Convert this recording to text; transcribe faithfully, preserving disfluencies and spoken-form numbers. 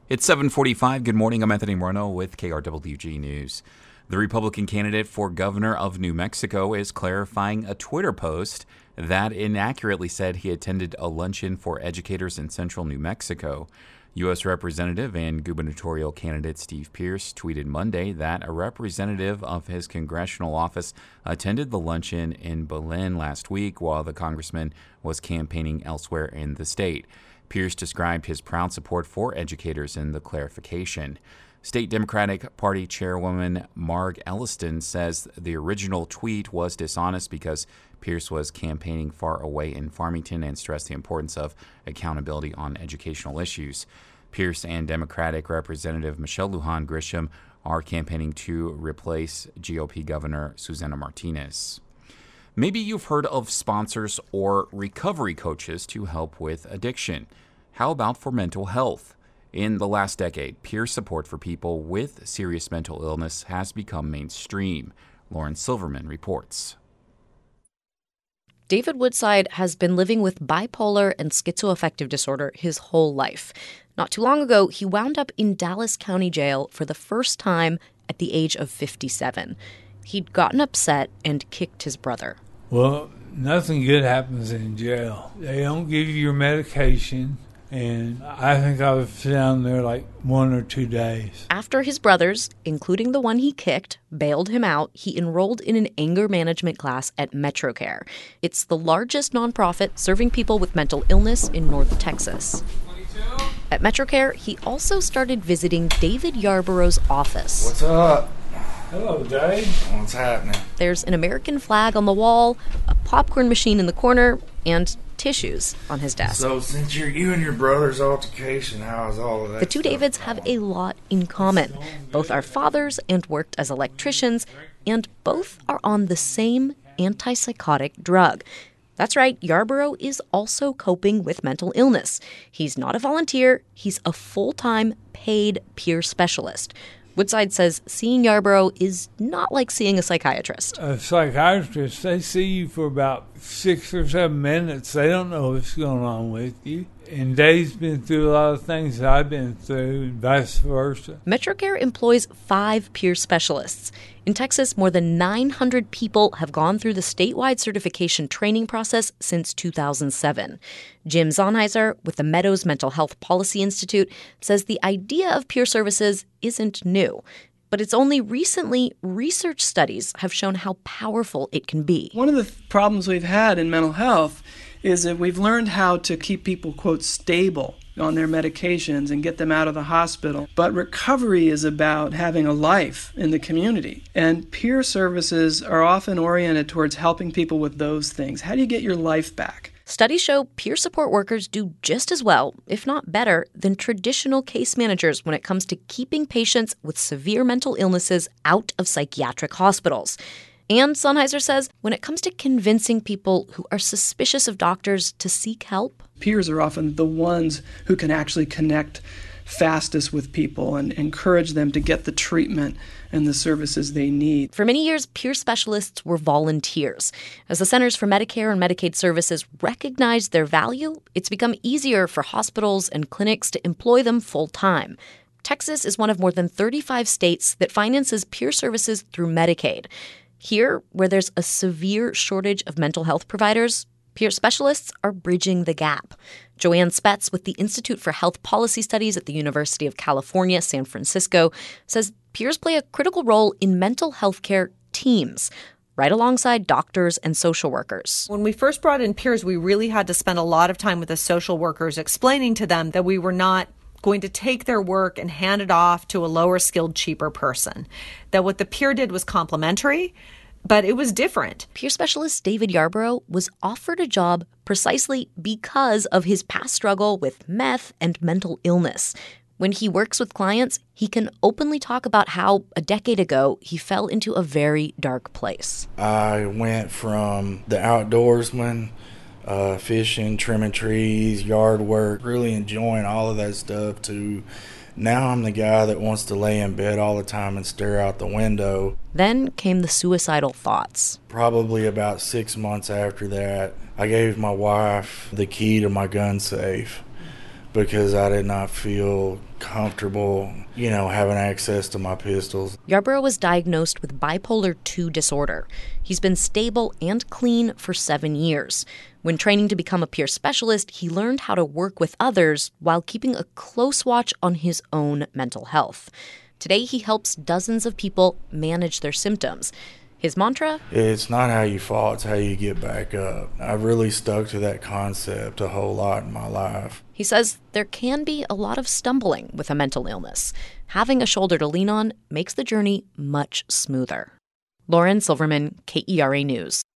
It's seven forty-five. Good morning. I'm Anthony Moreno with K R W G News. The Republican candidate for governor of New Mexico is clarifying a Twitter post that inaccurately said he attended a luncheon for educators in central New Mexico. U S Representative and gubernatorial candidate Steve Pearce tweeted Monday that a representative of his congressional office attended the luncheon in Belen last week while the congressman was campaigning elsewhere in the state. Pearce described his proud support for educators in the clarification. State Democratic Party Chairwoman Marg Elliston says the original tweet was dishonest because Pearce was campaigning far away in Farmington and stressed the importance of accountability on educational issues. Pearce and Democratic Representative Michelle Lujan Grisham are campaigning to replace G O P Governor Susana Martinez. Maybe you've heard of sponsors or recovery coaches to help with addiction. How about for mental health? In the last decade, peer support for people with serious mental illness has become mainstream. Lauren Silverman reports. David Woodside has been living with bipolar and schizoaffective disorder his whole life. Not too long ago, he wound up in Dallas County Jail for the first time at the age of fifty-seven. He'd gotten upset and kicked his brother. Well, nothing good happens in jail. They don't give you your medication, and I think I was down there like one or two days. After his brothers, including the one he kicked, bailed him out, he enrolled in an anger management class at MetroCare. It's the largest nonprofit serving people with mental illness in North Texas. twenty-two At MetroCare, he also started visiting David Yarborough's office. What's up? Hello, Dave. What's happening? There's an American flag on the wall, a popcorn machine in the corner, and tissues on his desk. So since you're you and your brother's altercation, how is all of that? The two Davids have a lot in common. Both are fathers and worked as electricians, and both are on the same antipsychotic drug. That's right, Yarborough is also coping with mental illness. He's not a volunteer, he's a full-time paid peer specialist. Woodside says seeing Yarborough is not like seeing a psychiatrist. A psychiatrist, they see you for about six or seven minutes. They don't know what's going on with you. And Dave's been through a lot of things that I've been through, and vice versa. MetroCare employs five peer specialists. In Texas, more than nine hundred people have gone through the statewide certification training process since two thousand seven. Jim Zonheiser with the Meadows Mental Health Policy Institute says the idea of peer services isn't new, but it's only recently research studies have shown how powerful it can be. One of the th- problems we've had in mental health is that we've learned how to keep people, quote, stable on their medications and get them out of the hospital. But recovery is about having a life in the community. And peer services are often oriented towards helping people with those things. How do you get your life back? Studies show peer support workers do just as well, if not better, than traditional case managers when it comes to keeping patients with severe mental illnesses out of psychiatric hospitals. And Sennheiser says when it comes to convincing people who are suspicious of doctors to seek help, peers are often the ones who can actually connect fastest with people and encourage them to get the treatment and the services they need. For many years, peer specialists were volunteers. As the Centers for Medicare and Medicaid Services recognized their value, it's become easier for hospitals and clinics to employ them full-time. Texas is one of more than thirty-five states that finances peer services through Medicaid. Here, where there's a severe shortage of mental health providers, peer specialists are bridging the gap. Joanne Spetz with the Institute for Health Policy Studies at the University of California, San Francisco, says peers play a critical role in mental health care teams, right alongside doctors and social workers. When we first brought in peers, we really had to spend a lot of time with the social workers explaining to them that we were not going to take their work and hand it off to a lower skilled, cheaper person. That what the peer did was complementary, but it was different. Peer specialist David Yarborough was offered a job precisely because of his past struggle with meth and mental illness. When he works with clients, he can openly talk about how a decade ago he fell into a very dark place. I went from the outdoorsman, uh, fishing, trimming trees, yard work, really enjoying all of that stuff, to now I'm the guy that wants to lay in bed all the time and stare out the window. Then came the suicidal thoughts. Probably about six months after that, I gave my wife the key to my gun safe because I did not feel comfortable, you know, having access to my pistols. Yarborough was diagnosed with bipolar two disorder. He's been stable and clean for seven years. When training to become a peer specialist, he learned how to work with others while keeping a close watch on his own mental health. Today, he helps dozens of people manage their symptoms. His mantra? It's not how you fall, it's how you get back up. I've really stuck to that concept a whole lot in my life. He says there can be a lot of stumbling with a mental illness. Having a shoulder to lean on makes the journey much smoother. Lauren Silverman, K E R A News.